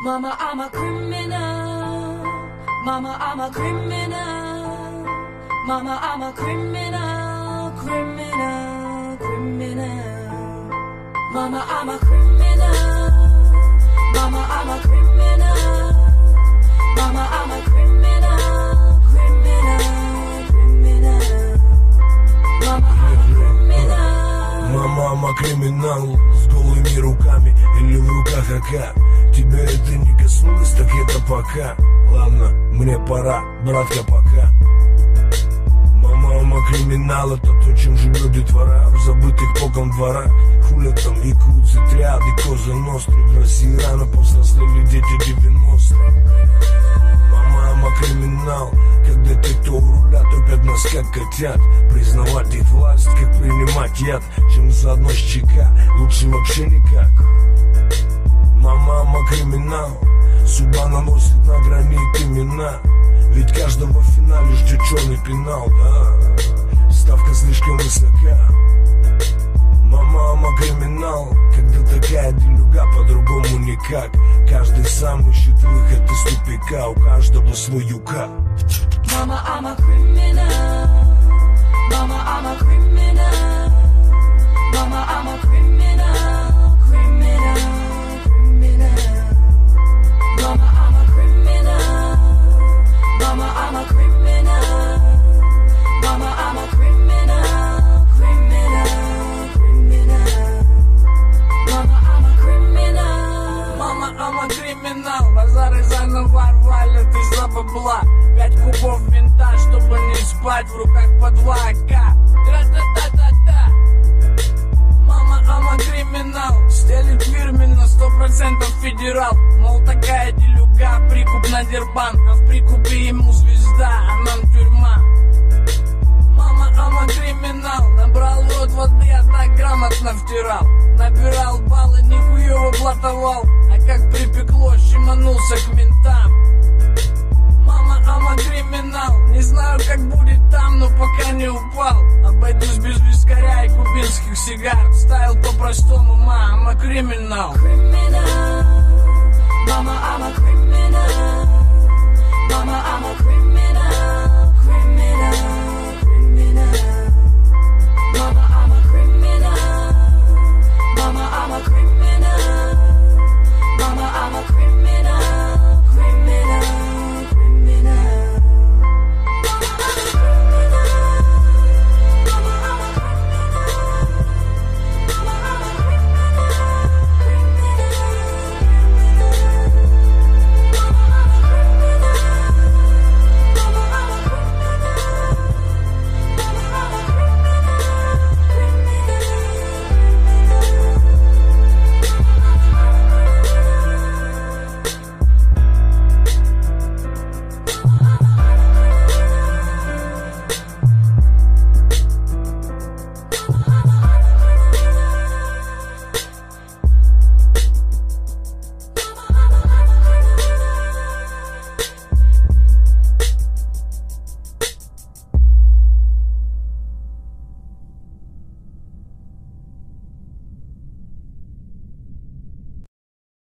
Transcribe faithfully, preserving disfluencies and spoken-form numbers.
Mama, I'm a criminal. Mama, I'm a criminal. Mama, I'm a criminal, criminal, criminal. Mama, I'm a criminal. Mama, I'm a criminal. Mama, I'm a criminal, criminal, criminal. Mama, I'm a criminal. Мама, I'm a криминал. С голыми руками или в руках АК. Тебя это не коснулось, так это пока. Ладно, мне пора, братка, пока. Мама, мама, криминал, это то, чем живет детвора в забытых богом дворах. Хулят там якудзы, триады, козы, ностры. В России рано повзрослели дети девяностых. Мама, мама, криминал, когда те, кто у руля, топят нас как котят. Признавать их власть, как принимать яд. Чем заодно с ЧК, лучше вообще никак. Мама, мама, криминал, судьба наносит на гранит имена. Ведь каждого в финале ждет черный пенал, да. Ставка слишком высока. Мама, мама, криминал, когда такая делюга, по-другому никак. Каждый сам ищет выход из тупика, у каждого свой юка. Mama, I'm a criminal. Mama, I'm a criminal. Mama, I'm a criminal, criminal. Mama, I'm a criminal. Mama, I'm a criminal. Mama, I'm a criminal, criminal, criminal. Mama, I'm a criminal. Мама, I'm a criminal. Базары заново валят из-за бабла. Пять кубов винта, чтобы не спать. В руках по два АК. Тра-та-та-та-та. Мама, I'm a criminal. Стелит фирменно, сто процентов федерал. Мол, такая делюга, прикуп на дербан. А в прикупе ему звезда, а нам тюрьма. Мама, I'm a criminal. Набрал в рот воды, а так грамотно втирал. Набирал баллы, нихуево блатовал. А как припекло, щеманулся к ментам. Мама, I'm a criminal. Не знаю, как будет там, но пока не упал. Обойдусь без вискаря и кубинских сигар. Стайл по-простому, ма, I'm a criminal. Criminal. Mama, I'm a criminal. Mama, I'm